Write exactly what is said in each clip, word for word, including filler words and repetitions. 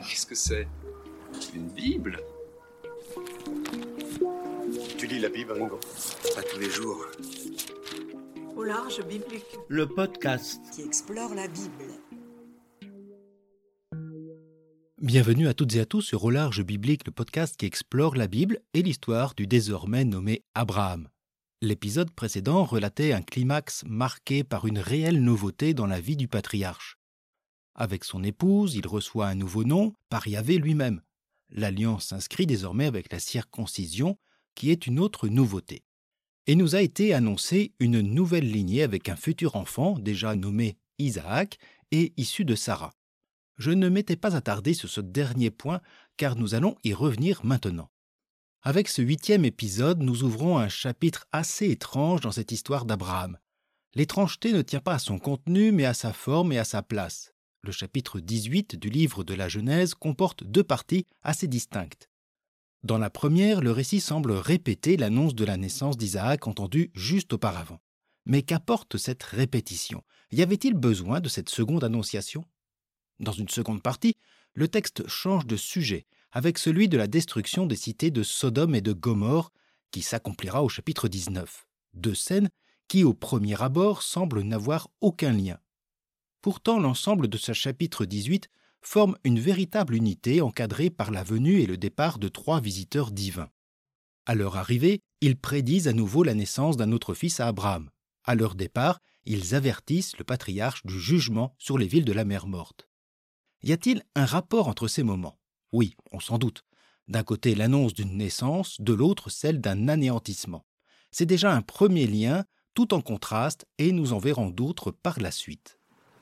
Qu'est-ce que c'est? Une Bible? Tu lis la Bible, Ringo? Pas tous les jours. Au large biblique. Le podcast qui explore la Bible. Bienvenue à toutes et à tous sur Au large biblique, le podcast qui explore la Bible et l'histoire du désormais nommé Abraham. L'épisode précédent relatait un climax marqué par une réelle nouveauté dans la vie du patriarche. Avec son épouse, il reçoit un nouveau nom par Yahvé lui-même. L'alliance s'inscrit désormais avec la circoncision, qui est une autre nouveauté. Et nous a été annoncée une nouvelle lignée avec un futur enfant, déjà nommé Isaac, et issu de Sarah. Je ne m'étais pas attardé sur ce dernier point, car nous allons y revenir maintenant. Avec ce huitième épisode, nous ouvrons un chapitre assez étrange dans cette histoire d'Abraham. L'étrangeté ne tient pas à son contenu, mais à sa forme et à sa place. Le chapitre dix-huit du livre de la Genèse comporte deux parties assez distinctes. Dans la première, le récit semble répéter l'annonce de la naissance d'Isaac entendue juste auparavant. Mais qu'apporte cette répétition? Y avait-il besoin de cette seconde annonciation? Dans une seconde partie, le texte change de sujet, avec celui de la destruction des cités de Sodome et de Gomorrhe, qui s'accomplira au chapitre dix-neuf. Deux scènes qui, au premier abord, semblent n'avoir aucun lien. Pourtant, l'ensemble de ce chapitre dix-huit forme une véritable unité encadrée par la venue et le départ de trois visiteurs divins. À leur arrivée, ils prédisent à nouveau la naissance d'un autre fils à Abraham. À leur départ, ils avertissent le patriarche du jugement sur les villes de la mer Morte. Y a-t-il un rapport entre ces moments? Oui, on s'en doute. D'un côté, l'annonce d'une naissance, de l'autre, celle d'un anéantissement. C'est déjà un premier lien, tout en contraste, et nous en verrons d'autres par la suite.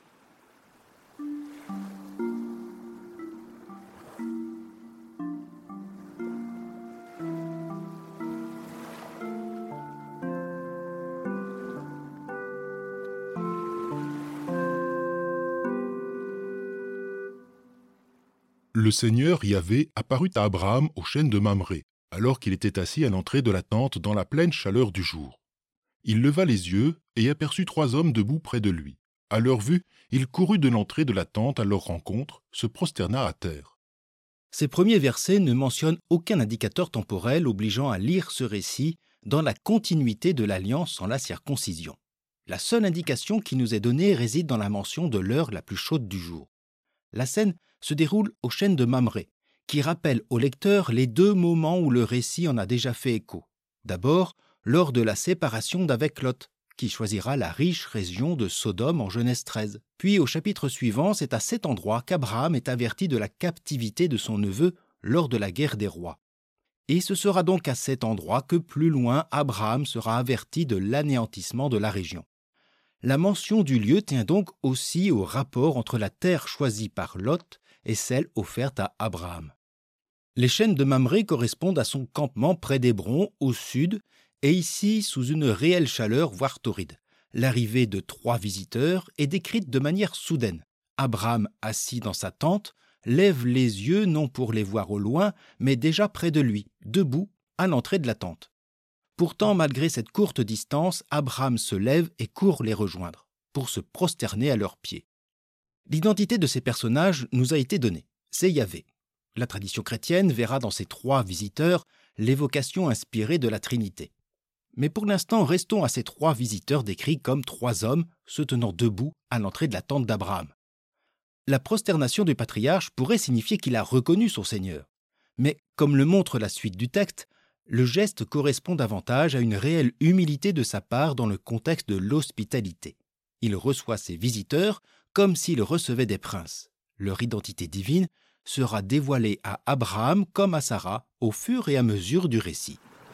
Le Seigneur Yahvé apparut à Abraham au chêne de Mamré, alors qu'il était assis à l'entrée de la tente dans la pleine chaleur du jour. Il leva les yeux et aperçut trois hommes debout près de lui. À leur vue, il courut de l'entrée de la tente à leur rencontre, se prosterna à terre. Ces premiers versets ne mentionnent aucun indicateur temporel obligeant à lire ce récit dans la continuité de l'alliance sans la circoncision. La seule indication qui nous est donnée réside dans la mention de l'heure la plus chaude du jour. La scène se déroule au chêne de Mamré, qui rappelle au lecteur les deux moments où le récit en a déjà fait écho. D'abord, lors de la séparation d'avec Lot, qui choisira la riche région de Sodome en Genèse treize. Puis au chapitre suivant, c'est à cet endroit qu'Abraham est averti de la captivité de son neveu lors de la guerre des rois. Et ce sera donc à cet endroit que plus loin, Abraham sera averti de l'anéantissement de la région. La mention du lieu tient donc aussi au rapport entre la terre choisie par Lot et celle offerte à Abraham. Les chênes de Mamré correspondent à son campement près d'Hébron, au sud, et ici sous une réelle chaleur, voire torride. L'arrivée de trois visiteurs est décrite de manière soudaine. Abraham, assis dans sa tente, lève les yeux non pour les voir au loin, mais déjà près de lui, debout, à l'entrée de la tente. Pourtant, malgré cette courte distance, Abraham se lève et court les rejoindre, pour se prosterner à leurs pieds. L'identité de ces personnages nous a été donnée, c'est Yahvé. La tradition chrétienne verra dans ces trois visiteurs l'évocation inspirée de la Trinité. Mais pour l'instant, restons à ces trois visiteurs décrits comme trois hommes se tenant debout à l'entrée de la tente d'Abraham. La prosternation du patriarche pourrait signifier qu'il a reconnu son Seigneur. Mais comme le montre la suite du texte, le geste correspond davantage à une réelle humilité de sa part dans le contexte de l'hospitalité. Il reçoit ses visiteurs comme s'il recevait des princes. Leur identité divine sera dévoilée à Abraham comme à Sarah au fur et à mesure du récit.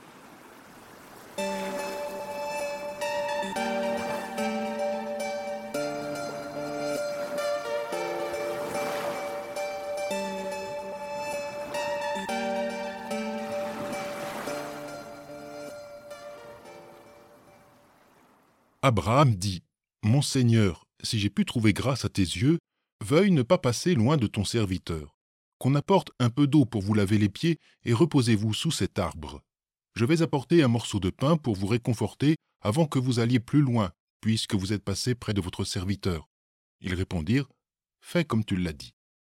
Abraham dit « Mon Seigneur, si j'ai pu trouver grâce à tes yeux, veuille ne pas passer loin de ton serviteur. Qu'on apporte un peu d'eau pour vous laver les pieds et reposez-vous sous cet arbre. Je vais apporter un morceau de pain pour vous réconforter avant que vous alliez plus loin, puisque vous êtes passé près de votre serviteur. » Ils répondirent « Fais comme tu l'as dit. »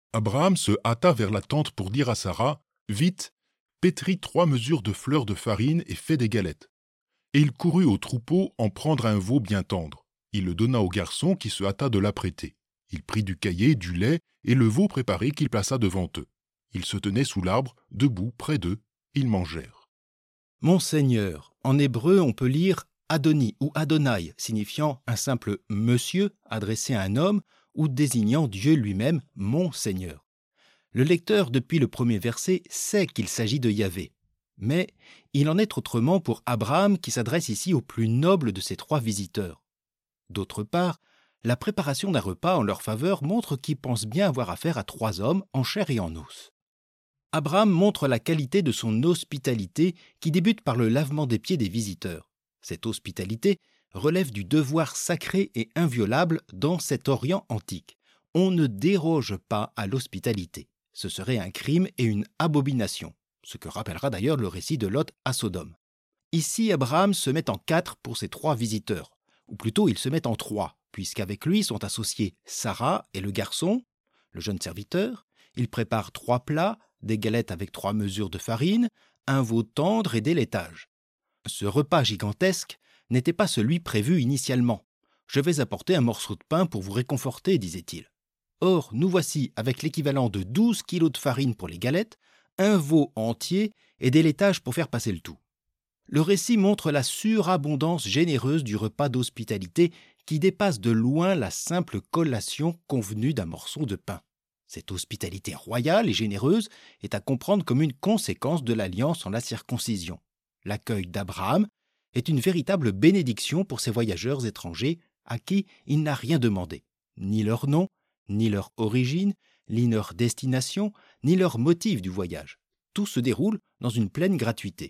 Abraham se hâta vers la tente pour dire à Sarah « Vite, pétris trois mesures de fleurs de farine et fais des galettes. » Et il courut au troupeau en prendre un veau bien tendre. Il le donna au garçon qui se hâta de l'apprêter. Il prit du caillé, du lait et le veau préparé qu'il plaça devant eux. Ils se tenaient sous l'arbre, debout, près d'eux. Ils mangèrent. Mon Seigneur, en hébreu on peut lire Adoni ou Adonai, signifiant un simple monsieur adressé à un homme ou désignant Dieu lui-même, mon Seigneur. Le lecteur, depuis le premier verset, sait qu'il s'agit de Yahvé. Mais il en est autrement pour Abraham qui s'adresse ici au plus noble de ses trois visiteurs. D'autre part, la préparation d'un repas en leur faveur montre qu'il pense bien avoir affaire à trois hommes en chair et en os. Abraham montre la qualité de son hospitalité qui débute par le lavement des pieds des visiteurs. Cette hospitalité relève du devoir sacré et inviolable dans cet Orient antique. On ne déroge pas à l'hospitalité. Ce serait un crime et une abomination, ce que rappellera d'ailleurs le récit de Lot à Sodome. Ici, Abraham se met en quatre pour ses trois visiteurs, ou plutôt il se met en trois, puisqu'avec lui sont associés Sarah et le garçon, le jeune serviteur. Il prépare trois plats, des galettes avec trois mesures de farine, un veau tendre et des laitages. Ce repas gigantesque n'était pas celui prévu initialement. « Je vais apporter un morceau de pain pour vous réconforter », disait-il. Or, nous voici avec l'équivalent de douze kilos de farine pour les galettes, un veau entier et des laitages pour faire passer le tout. Le récit montre la surabondance généreuse du repas d'hospitalité qui dépasse de loin la simple collation convenue d'un morceau de pain. Cette hospitalité royale et généreuse est à comprendre comme une conséquence de l'alliance en la circoncision. L'accueil d'Abraham est une véritable bénédiction pour ces voyageurs étrangers à qui il n'a rien demandé, ni leur nom, ni leur origine, ni leur destination, ni leur motif du voyage. Tout se déroule dans une pleine gratuité.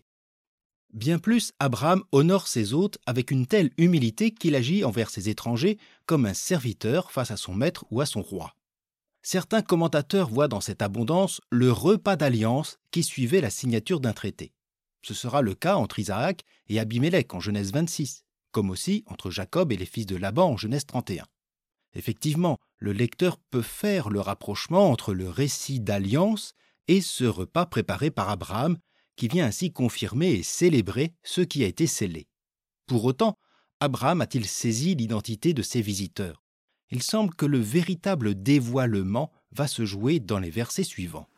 Bien plus, Abraham honore ses hôtes avec une telle humilité qu'il agit envers ses étrangers comme un serviteur face à son maître ou à son roi. Certains commentateurs voient dans cette abondance le repas d'alliance qui suivait la signature d'un traité. Ce sera le cas entre Isaac et Abimélec en Genèse vingt-six, comme aussi entre Jacob et les fils de Laban en Genèse trente et un. Effectivement, le lecteur peut faire le rapprochement entre le récit d'alliance et ce repas préparé par Abraham, qui vient ainsi confirmer et célébrer ce qui a été scellé. Pour autant, Abraham a-t-il saisi l'identité de ses visiteurs ? Il semble que le véritable dévoilement va se jouer dans les versets suivants.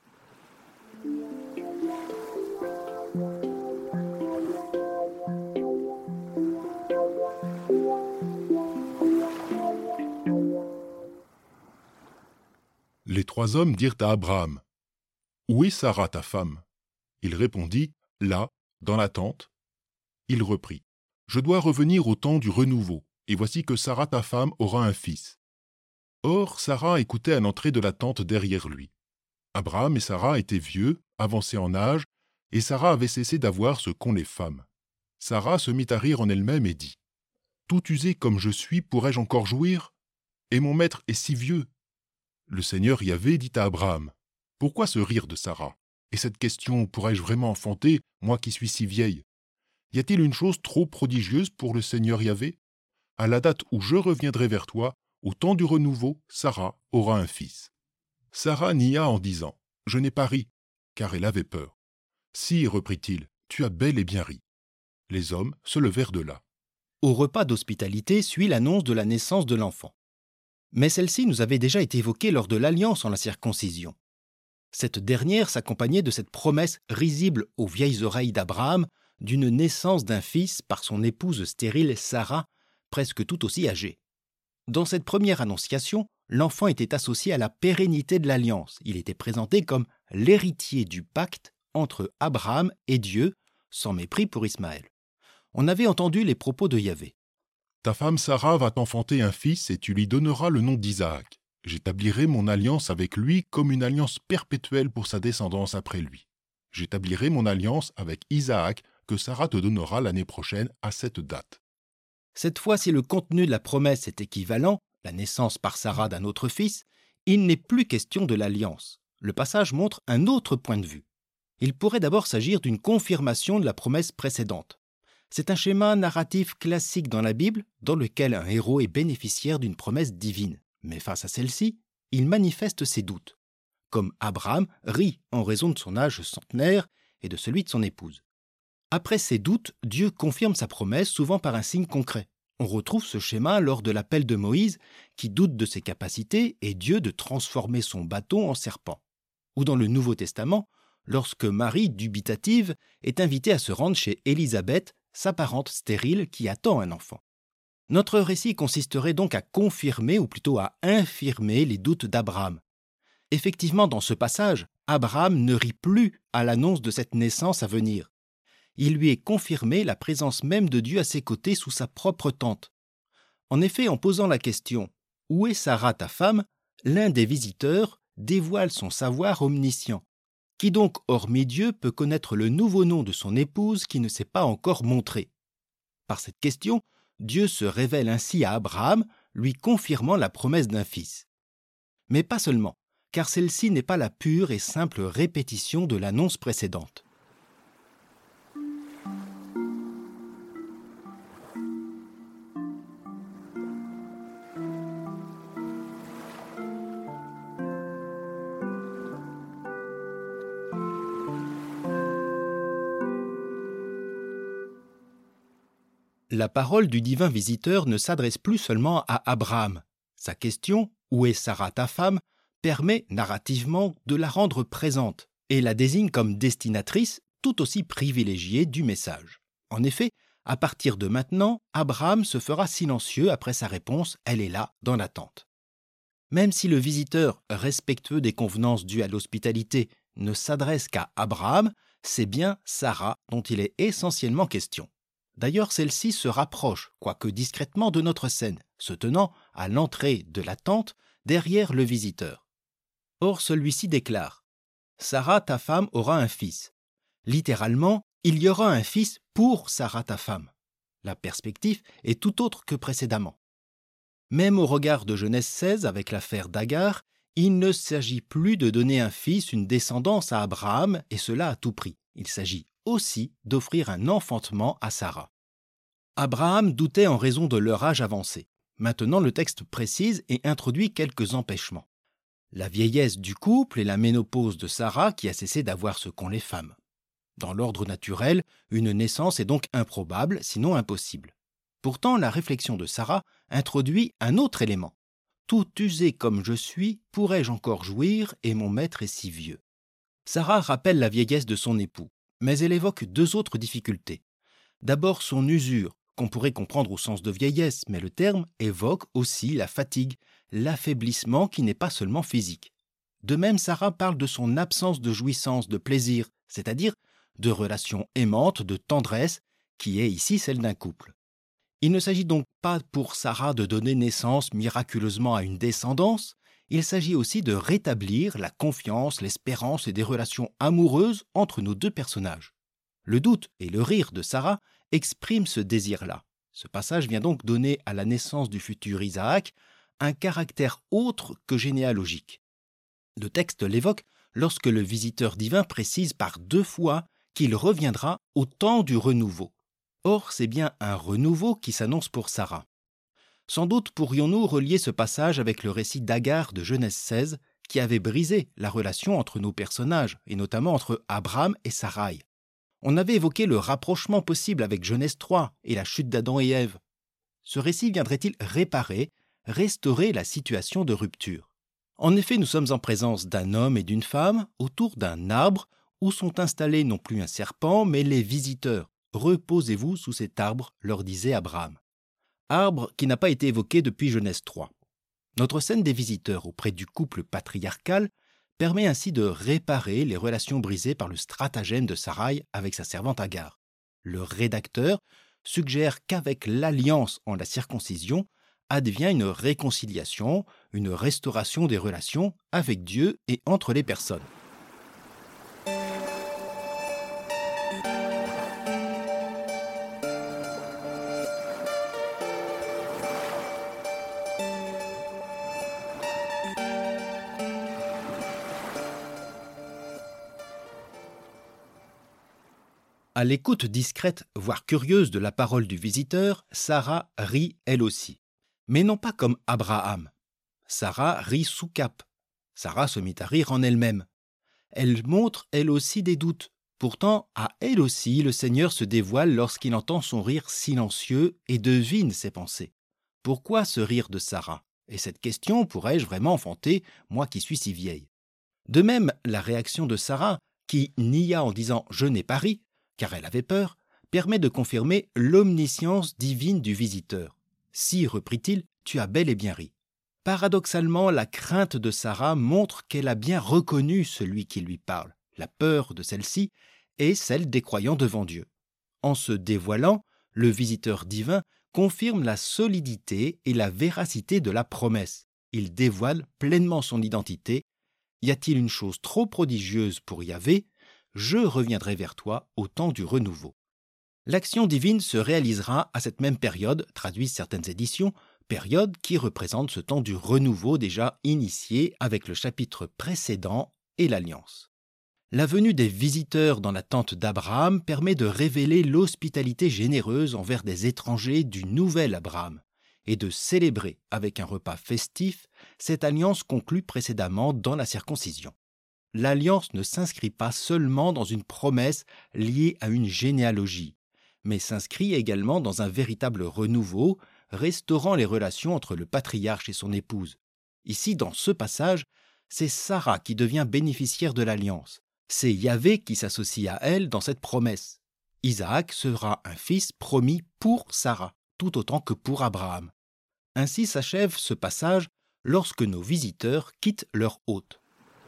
Les trois hommes dirent à Abraham « Où est Sarah, ta femme ?» Il répondit « Là, dans la tente. » Il reprit « Je dois revenir au temps du renouveau, et voici que Sarah, ta femme, aura un fils. » Or, Sarah écoutait à l'entrée de la tente derrière lui. Abraham et Sarah étaient vieux, avancés en âge, et Sarah avait cessé d'avoir ce qu'ont les femmes. Sarah se mit à rire en elle-même et dit « Tout usé comme je suis, pourrais-je encore jouir? Et mon maître est si vieux. » Le Seigneur Yahvé dit à Abraham « Pourquoi ce rire de Sarah? Et cette question, pourrais-je vraiment enfanter, moi qui suis si vieille? Y a-t-il une chose trop prodigieuse pour le Seigneur Yahvé? À la date où je reviendrai vers toi, au temps du renouveau, Sarah aura un fils. » Sarah nia en disant « Je n'ai pas ri », car elle avait peur. « Si, reprit-il, tu as bel et bien ri. » Les hommes se levèrent de là. Au repas d'hospitalité suit l'annonce de la naissance de l'enfant. Mais celle-ci nous avait déjà été évoquée lors de l'alliance en la circoncision. Cette dernière s'accompagnait de cette promesse risible aux vieilles oreilles d'Abraham d'une naissance d'un fils par son épouse stérile Sarah, presque tout aussi âgée. Dans cette première annonciation, l'enfant était associé à la pérennité de l'alliance. Il était présenté comme l'héritier du pacte entre Abraham et Dieu, sans mépris pour Ismaël. On avait entendu les propos de Yahvé. « Ta femme Sarah va t'enfanter un fils et tu lui donneras le nom d'Isaac. J'établirai mon alliance avec lui comme une alliance perpétuelle pour sa descendance après lui. J'établirai mon alliance avec Isaac que Sarah te donnera l'année prochaine à cette date. » Cette fois, si le contenu de la promesse est équivalent, la naissance par Sarah d'un autre fils, il n'est plus question de l'alliance. Le passage montre un autre point de vue. Il pourrait d'abord s'agir d'une confirmation de la promesse précédente. C'est un schéma narratif classique dans la Bible, dans lequel un héros est bénéficiaire d'une promesse divine. Mais face à celle-ci, il manifeste ses doutes. comme Abraham rit en raison de son âge centenaire et de celui de son épouse. Après ces doutes, Dieu confirme sa promesse souvent par un signe concret. On retrouve ce schéma lors de l'appel de Moïse qui doute de ses capacités et Dieu de transformer son bâton en serpent. Ou dans le Nouveau Testament, lorsque Marie, dubitative, est invitée à se rendre chez Élisabeth, sa parente stérile qui attend un enfant. Notre récit consisterait donc à confirmer ou plutôt à infirmer les doutes d'Abraham. Effectivement, dans ce passage, Abraham ne rit plus à l'annonce de cette naissance à venir. Il lui est confirmé la présence même de Dieu à ses côtés sous sa propre tente. En effet, en posant la question « Où est Sarah ta femme ?», l'un des visiteurs dévoile son savoir omniscient. Qui donc, hormis Dieu, peut connaître le nouveau nom de son épouse qui ne s'est pas encore montré ? Par cette question, Dieu se révèle ainsi à Abraham, lui confirmant la promesse d'un fils. Mais pas seulement, car celle-ci n'est pas la pure et simple répétition de l'annonce précédente. La parole du divin visiteur ne s'adresse plus seulement à Abraham. Sa question « Où est Sarah ta femme ?» permet narrativement de la rendre présente et la désigne comme destinatrice tout aussi privilégiée du message. En effet, à partir de maintenant, Abraham se fera silencieux après sa réponse « Elle est là, dans l'attente ». Même si le visiteur, respectueux des convenances dues à l'hospitalité, ne s'adresse qu'à Abraham, c'est bien Sarah dont il est essentiellement question. D'ailleurs, celle-ci se rapproche, quoique discrètement, de notre scène, se tenant à l'entrée de la tente, derrière le visiteur. Or, celui-ci déclare « Sarah, ta femme, aura un fils ». Littéralement, il y aura un fils pour Sarah, ta femme. La perspective est tout autre que précédemment. Même au regard de Genèse seize, avec l'affaire d'Agar, il ne s'agit plus de donner un fils, une descendance à Abraham, et cela à tout prix. Il s'agit aussi d'offrir un enfantement à Sarah. Abraham doutait en raison de leur âge avancé. Maintenant, le texte précise et introduit quelques empêchements. La vieillesse du couple et la ménopause de Sarah qui a cessé d'avoir ce qu'ont les femmes. Dans l'ordre naturel, une naissance est donc improbable, sinon impossible. Pourtant, la réflexion de Sarah introduit un autre élément. « Tout usé comme je suis, pourrais-je encore jouir, et mon maître est si vieux ?» Sarah rappelle la vieillesse de son époux, mais elle évoque deux autres difficultés. D'abord son usure, qu'on pourrait comprendre au sens de vieillesse, mais le terme évoque aussi la fatigue, l'affaiblissement qui n'est pas seulement physique. De même, Sarah parle de son absence de jouissance, de plaisir, c'est-à-dire de relations aimantes, de tendresse, qui est ici celle d'un couple. Il ne s'agit donc pas pour Sarah de donner naissance miraculeusement à une descendance, il s'agit aussi de rétablir la confiance, l'espérance et des relations amoureuses entre nos deux personnages. Le doute et le rire de Sarah expriment ce désir-là. Ce passage vient donc donner à la naissance du futur Isaac un caractère autre que généalogique. Le texte l'évoque lorsque le visiteur divin précise par deux fois qu'il reviendra au temps du renouveau. Or, c'est bien un renouveau qui s'annonce pour Sarah. Sans doute pourrions-nous relier ce passage avec le récit d'Agar de Genèse seize qui avait brisé la relation entre nos personnages, et notamment entre Abraham et Sarai. On avait évoqué le rapprochement possible avec Genèse trois et la chute d'Adam et Ève. Ce récit viendrait-il réparer, restaurer la situation de rupture ? En effet, nous sommes en présence d'un homme et d'une femme autour d'un arbre où sont installés non plus un serpent, mais les visiteurs. « Reposez-vous sous cet arbre », leur disait Abraham. Arbre qui n'a pas été évoqué depuis Genèse trois. Notre scène des visiteurs auprès du couple patriarcal permet ainsi de réparer les relations brisées par le stratagème de Sarai avec sa servante Agar. Le rédacteur suggère qu'avec l'alliance en la circoncision advient une réconciliation, une restauration des relations avec Dieu et entre les personnes. À l'écoute discrète, voire curieuse de la parole du visiteur, Sarah rit elle aussi. Mais non pas comme Abraham. Sarah rit sous cape. Sarah se mit à rire en elle-même. Elle montre, elle aussi, des doutes. Pourtant, à elle aussi, le Seigneur se dévoile lorsqu'il entend son rire silencieux et devine ses pensées. Pourquoi ce rire de Sarah ? Et cette question pourrais-je vraiment enfanter, moi qui suis si vieille ? De même, la réaction de Sarah, qui nia en disant « je n'ai pas ri », car elle avait peur, permet de confirmer l'omniscience divine du visiteur. « Si, reprit-il, tu as bel et bien ri. » Paradoxalement, la crainte de Sarah montre qu'elle a bien reconnu celui qui lui parle. La peur de celle-ci est celle des croyants devant Dieu. En se dévoilant, le visiteur divin confirme la solidité et la véracité de la promesse. Il dévoile pleinement son identité. Y a-t-il une chose trop prodigieuse pour Yahvé ? Je reviendrai vers toi au temps du renouveau. L'action divine se réalisera à cette même période, traduisent certaines éditions, période qui représente ce temps du renouveau déjà initié avec le chapitre précédent et l'Alliance. La venue des visiteurs dans la tente d'Abraham permet de révéler l'hospitalité généreuse envers des étrangers du nouvel Abraham et de célébrer avec un repas festif cette alliance conclue précédemment dans la circoncision. L'alliance ne s'inscrit pas seulement dans une promesse liée à une généalogie, mais s'inscrit également dans un véritable renouveau, restaurant les relations entre le patriarche et son épouse. Ici, dans ce passage, c'est Sarah qui devient bénéficiaire de l'alliance. C'est Yahvé qui s'associe à elle dans cette promesse. Isaac sera un fils promis pour Sarah, tout autant que pour Abraham. Ainsi s'achève ce passage lorsque nos visiteurs quittent leur hôte.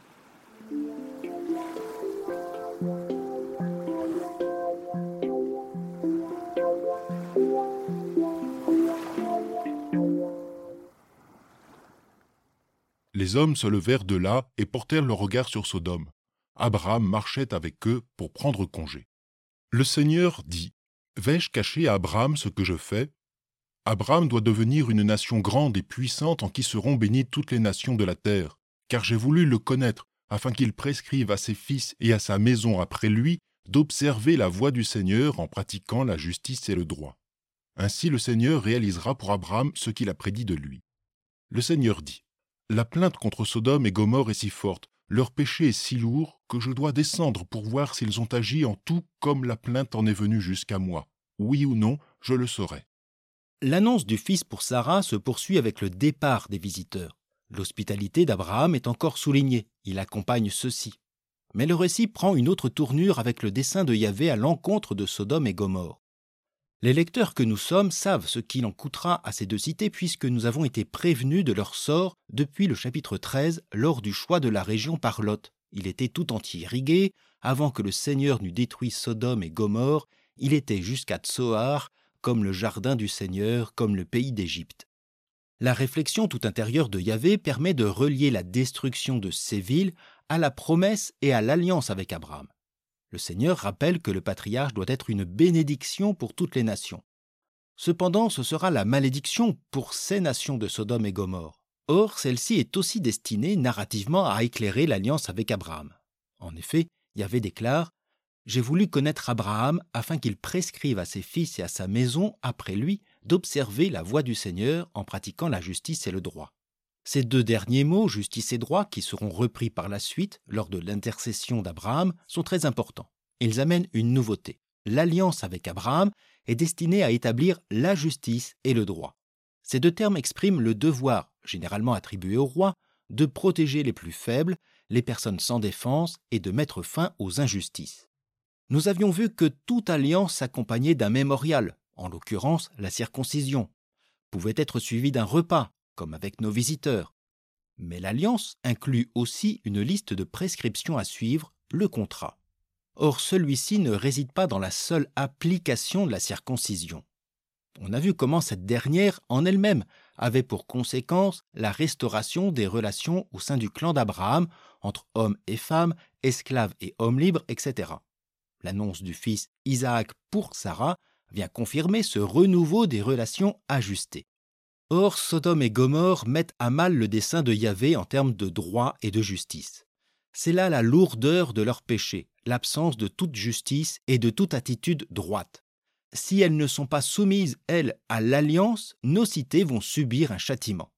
Les hommes se levèrent de là et portèrent le regard sur Sodome. Abraham marchait avec eux pour prendre congé. Le Seigneur dit, « Vais-je cacher à Abraham ce que je fais ? Abraham doit devenir une nation grande et puissante en qui seront bénies toutes les nations de la terre, car j'ai voulu le connaître, afin qu'il prescrive à ses fils et à sa maison après lui d'observer la voie du Seigneur en pratiquant la justice et le droit. Ainsi le Seigneur réalisera pour Abraham ce qu'il a prédit de lui. » Le Seigneur dit, « La plainte contre Sodome et Gomorrhe est si forte, leur péché est si lourd que je dois descendre pour voir s'ils ont agi en tout comme la plainte en est venue jusqu'à moi. Oui ou non, je le saurai. » L'annonce du fils pour Sarah se poursuit avec le départ des visiteurs. L'hospitalité d'Abraham est encore soulignée, il accompagne ceux-ci. Mais le récit prend une autre tournure avec le dessein de Yahvé à l'encontre de Sodome et Gomorrhe. Les lecteurs que nous sommes savent ce qu'il en coûtera à ces deux cités puisque nous avons été prévenus de leur sort depuis le chapitre treize lors du choix de la région par Lot. Il était tout entier irrigué, avant que le Seigneur n'eût détruit Sodome et Gomorrhe, il était jusqu'à Tsoar, comme le jardin du Seigneur, comme le pays d'Égypte. La réflexion tout intérieure de Yahvé permet de relier la destruction de ces villes à la promesse et à l'alliance avec Abraham. Le Seigneur rappelle que le patriarche doit être une bénédiction pour toutes les nations. Cependant, ce sera la malédiction pour ces nations de Sodome et Gomorrhe. Or, celle-ci est aussi destinée narrativement à éclairer l'alliance avec Abraham. En effet, Yahvé déclare « J'ai voulu connaître Abraham afin qu'il prescrive à ses fils et à sa maison après lui d'observer la voie du Seigneur en pratiquant la justice et le droit. » Ces deux derniers mots, justice et droit, qui seront repris par la suite lors de l'intercession d'Abraham, sont très importants. Ils amènent une nouveauté. L'alliance avec Abraham est destinée à établir la justice et le droit. Ces deux termes expriment le devoir, généralement attribué au roi, de protéger les plus faibles, les personnes sans défense et de mettre fin aux injustices. Nous avions vu que toute alliance s'accompagnait d'un mémorial, en l'occurrence la circoncision, pouvait être suivie d'un repas, comme avec nos visiteurs. Mais l'alliance inclut aussi une liste de prescriptions à suivre, le contrat. Or, celui-ci ne réside pas dans la seule application de la circoncision. On a vu comment cette dernière, en elle-même, avait pour conséquence la restauration des relations au sein du clan d'Abraham, entre hommes et femmes, esclaves et hommes libres, et cetera. L'annonce du fils Isaac pour Sarah vient confirmer ce renouveau des relations ajustées. Or, Sodome et Gomorrhe mettent à mal le dessein de Yahvé en termes de droit et de justice. C'est là la lourdeur de leur péché, l'absence de toute justice et de toute attitude droite. Si elles ne sont pas soumises, elles, à l'alliance, nos cités vont subir un châtiment.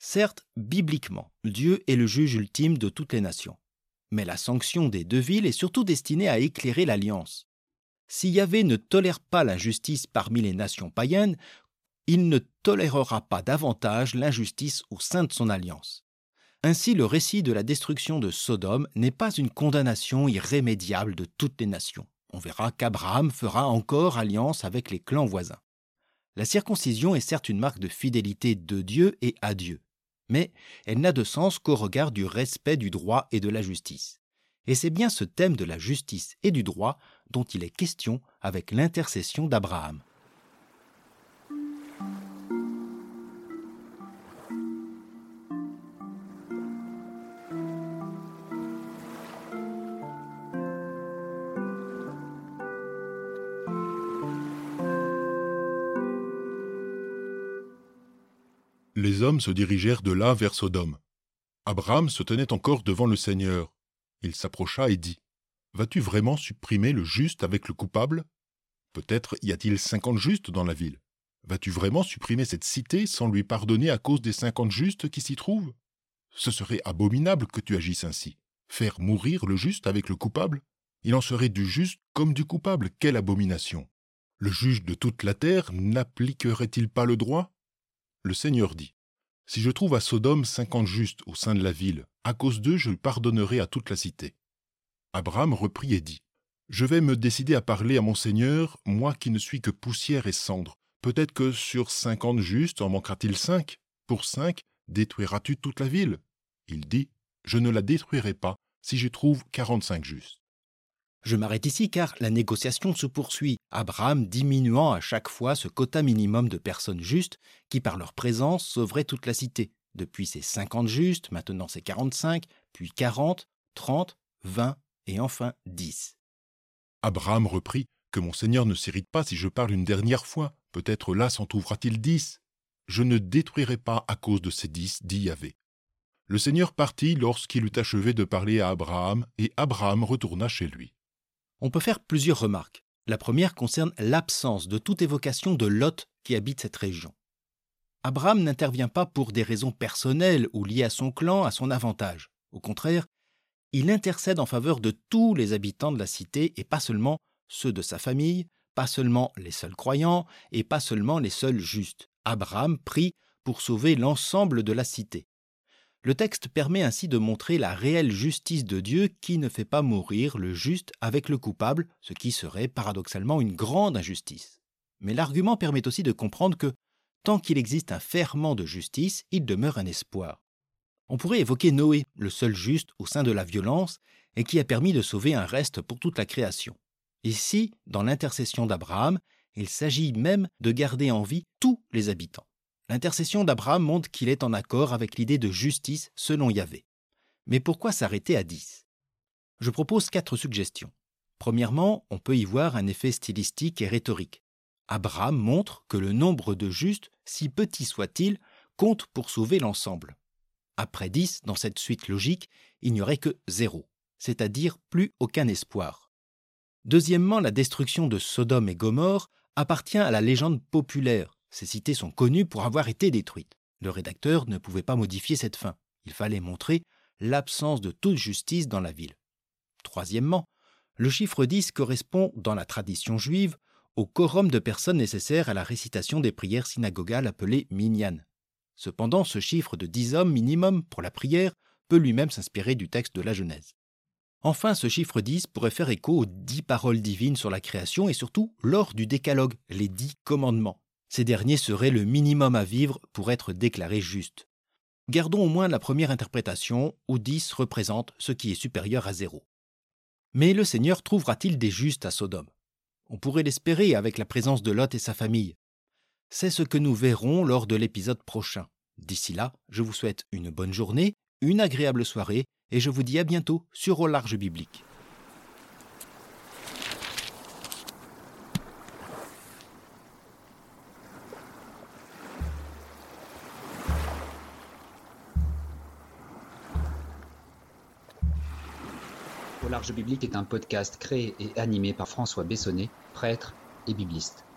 Certes, bibliquement, Dieu est le juge ultime de toutes les nations. Mais la sanction des deux villes est surtout destinée à éclairer l'alliance. Si Yahvé ne tolère pas l'injustice parmi les nations païennes, il ne tolérera pas davantage l'injustice au sein de son alliance. Ainsi, le récit de la destruction de Sodome n'est pas une condamnation irrémédiable de toutes les nations. On verra qu'Abraham fera encore alliance avec les clans voisins. La circoncision est certes une marque de fidélité de Dieu et à Dieu, mais elle n'a de sens qu'au regard du respect du droit et de la justice. Et c'est bien ce thème de la justice et du droit dont il est question avec l'intercession d'Abraham. Les hommes se dirigèrent de là vers Sodome. Abraham se tenait encore devant le Seigneur. Il s'approcha et dit : « Vas-tu vraiment supprimer le juste avec le coupable ? Peut-être y a-t-il cinquante justes dans la ville. Vas-tu vraiment supprimer cette cité sans lui pardonner à cause des cinquante justes qui s'y trouvent ? Ce serait abominable que tu agisses ainsi. Faire mourir le juste avec le coupable ? Il en serait du juste comme du coupable. Quelle abomination ! Le juge de toute la terre n'appliquerait-il pas le droit ? Le Seigneur dit : « Si je trouve à Sodome cinquante justes au sein de la ville, à cause d'eux je pardonnerai à toute la cité. » Abraham reprit et dit : « Je vais me décider à parler à mon Seigneur, moi qui ne suis que poussière et cendre. Peut-être que sur cinquante justes en manquera-t-il cinq. Pour cinq, détruiras-tu toute la ville ? » Il dit : « Je ne la détruirai pas si j'y trouve quarante-cinq justes. » Je m'arrête ici car la négociation se poursuit, Abraham diminuant à chaque fois ce quota minimum de personnes justes qui, par leur présence, sauveraient toute la cité. Depuis ces cinquante justes, maintenant c'est quarante-cinq, puis quarante, trente, vingt et enfin dix. Abraham reprit : « Que mon Seigneur ne s'irrite pas si je parle une dernière fois. Peut-être là s'en trouvera-t-il dix. Je ne détruirai pas à cause de ces dix, dit Yahvé. » Le Seigneur partit lorsqu'il eut achevé de parler à Abraham, et Abraham retourna chez lui. On peut faire plusieurs remarques. La première concerne l'absence de toute évocation de Lot qui habite cette région. Abraham n'intervient pas pour des raisons personnelles ou liées à son clan, à son avantage. Au contraire, il intercède en faveur de tous les habitants de la cité et pas seulement ceux de sa famille, pas seulement les seuls croyants et pas seulement les seuls justes. Abraham prie pour sauver l'ensemble de la cité. Le texte permet ainsi de montrer la réelle justice de Dieu qui ne fait pas mourir le juste avec le coupable, ce qui serait paradoxalement une grande injustice. Mais l'argument permet aussi de comprendre que, tant qu'il existe un ferment de justice, il demeure un espoir. On pourrait évoquer Noé, le seul juste au sein de la violence, et qui a permis de sauver un reste pour toute la création. Ici, dans l'intercession d'Abraham, il s'agit même de garder en vie tous les habitants. L'intercession d'Abraham montre qu'il est en accord avec l'idée de justice selon Yahvé. Mais pourquoi s'arrêter à dix ? Je propose quatre suggestions. Premièrement, on peut y voir un effet stylistique et rhétorique. Abraham montre que le nombre de justes, si petit soit-il, compte pour sauver l'ensemble. Après dix, dans cette suite logique, il n'y aurait que zéro, c'est-à-dire plus aucun espoir. Deuxièmement, la destruction de Sodome et Gomorrhe appartient à la légende populaire. Ces cités sont connues pour avoir été détruites. Le rédacteur ne pouvait pas modifier cette fin. Il fallait montrer l'absence de toute justice dans la ville. Troisièmement, le chiffre dix correspond, dans la tradition juive, au quorum de personnes nécessaires à la récitation des prières synagogales appelées minyan. Cependant, ce chiffre de dix hommes minimum pour la prière peut lui-même s'inspirer du texte de la Genèse. Enfin, ce chiffre dix pourrait faire écho aux dix paroles divines sur la création et surtout lors du décalogue, les dix commandements. Ces derniers seraient le minimum à vivre pour être déclarés justes. Gardons au moins la première interprétation, où dix représente ce qui est supérieur à zéro. Mais le Seigneur trouvera-t-il des justes à Sodome ? On pourrait l'espérer avec la présence de Lot et sa famille. C'est ce que nous verrons lors de l'épisode prochain. D'ici là, je vous souhaite une bonne journée, une agréable soirée, et je vous dis à bientôt sur Au Large Biblique. Au Large Biblique est un podcast créé et animé par François Bessonnet, prêtre et bibliste.